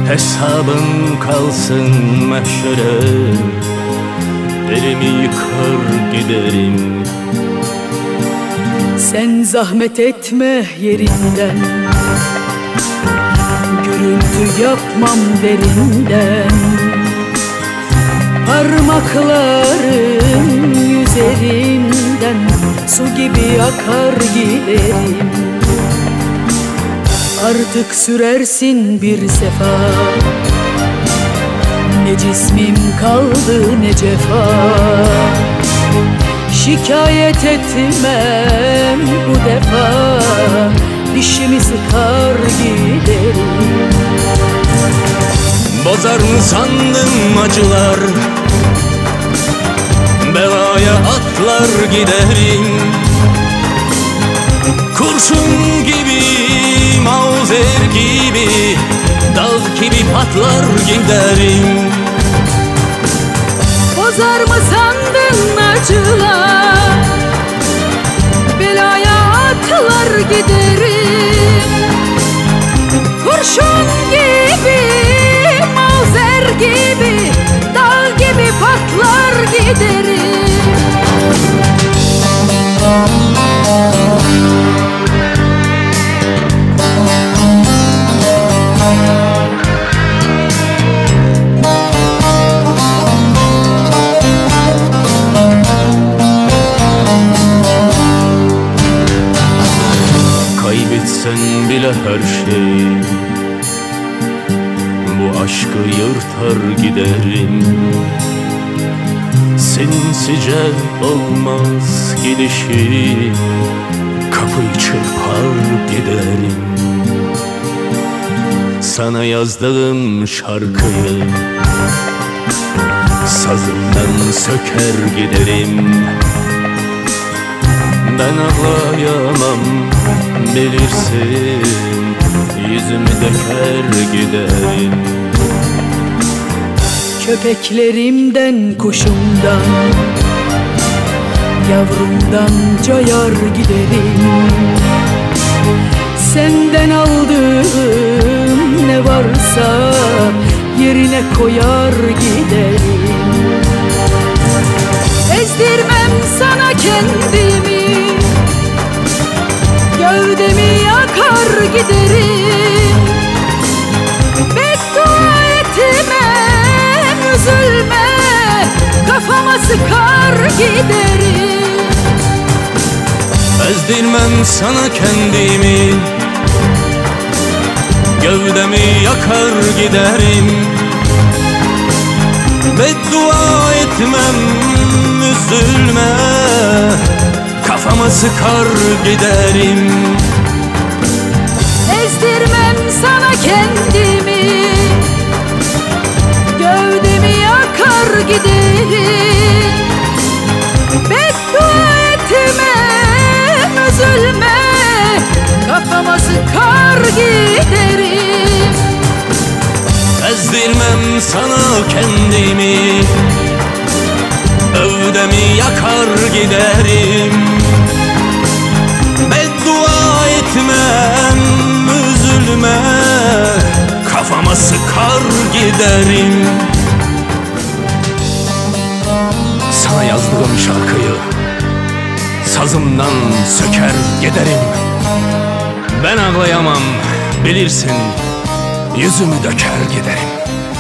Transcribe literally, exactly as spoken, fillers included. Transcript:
Hesabın kalsın mahşere, elimi yıkar giderim. Sen zahmet etme yerinden, gürültü yapmam derinden. Parmakların üzerinden su gibi akar giderim. Artık sürersin bir sefa, ne cismim kaldı ne cefa. Şikayet etmem bu defa, dişimi sıkar giderim. Bozar mı sandın acılar, belaya atlar giderim. Kurşun gibi, mauzer gibi, dal gibi patlar giderim. Bozar mı sandın acılar, belaya atlar giderim. Kurşun gibi, mauzer gibi, dal gibi patlar giderim. Kaybetsen bile her şey, bu aşkı yırtar giderim. Sinsice olmaz gidişi, kapıyı çırpar giderim. Sana yazdığım şarkıyı sazımdan söker giderim. Ben ağlayamam bilirsin, yüzümü döker giderim. Köpeklerimden, kuşumdan, yavrumdan cayar giderim. Senden aldığım ne varsa yerine koyar giderim. Ezdirmem sana kendimi, gövdemi yakar giderim. Beddua etmem, üzülme, kafama sıkar giderim. Ezdirmem sana kendimi, gövdemi yakar giderim. Beddua etmem, üzülme, kafama sıkar giderim. Ezdirmem sana kendimi, gövdemi yakar giderim. Beddua etmem, üzülme, kafama sıkar giderim. Ezdirmem sana kendimi, gövdemi yakar giderim. Beddua etmem, üzülme, kafama sıkar giderim. Sana yazdığım şarkıyı sazımdan söker giderim. Ben ağlayamam bilirsin, yüzümü döker giderim.